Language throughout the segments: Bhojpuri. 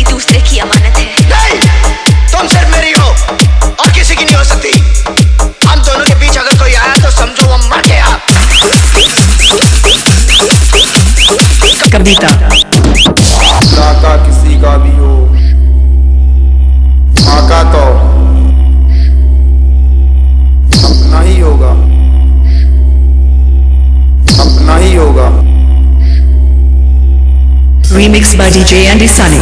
दूसरे की अमानत है। नहीं, तुम सिर्फ मेरी हो और किसी की नहीं हो सकती। हम दोनों के बीच अगर कोई आया तो समझो वो मर गया। कविता काका किसी का भी हो, काका तो अपना ही होगा, अपना ही होगा। Remixed by DJ Andy Sunny.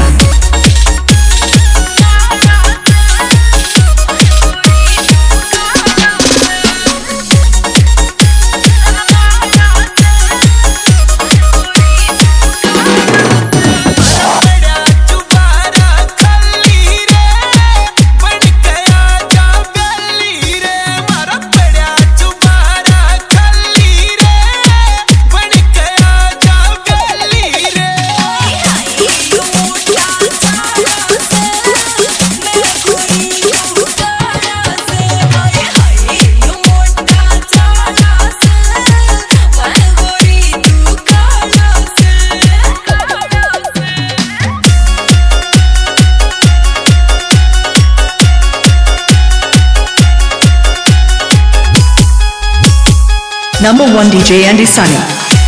Number 1 DJ Andy Sunny.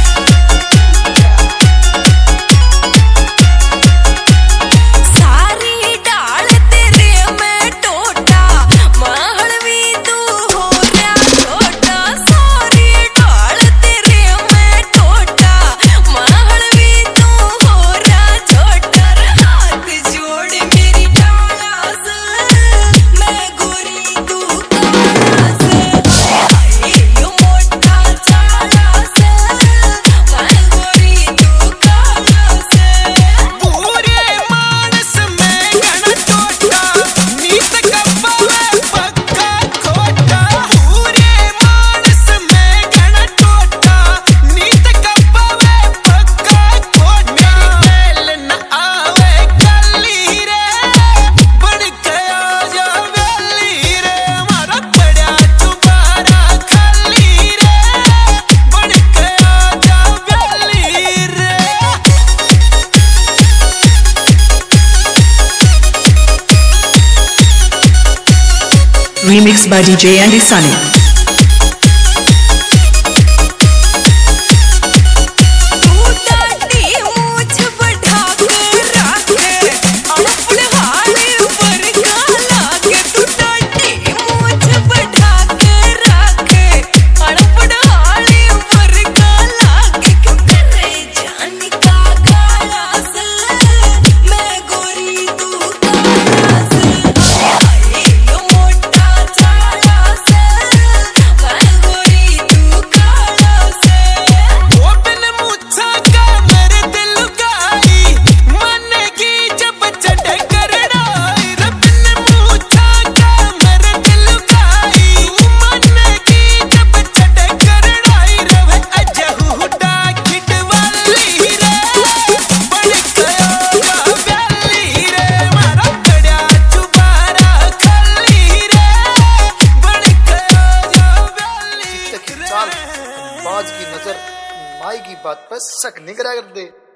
Remixed by DJ Andy Sunny. बाज की नजर माई की बात पर शक नहीं करा कर दे।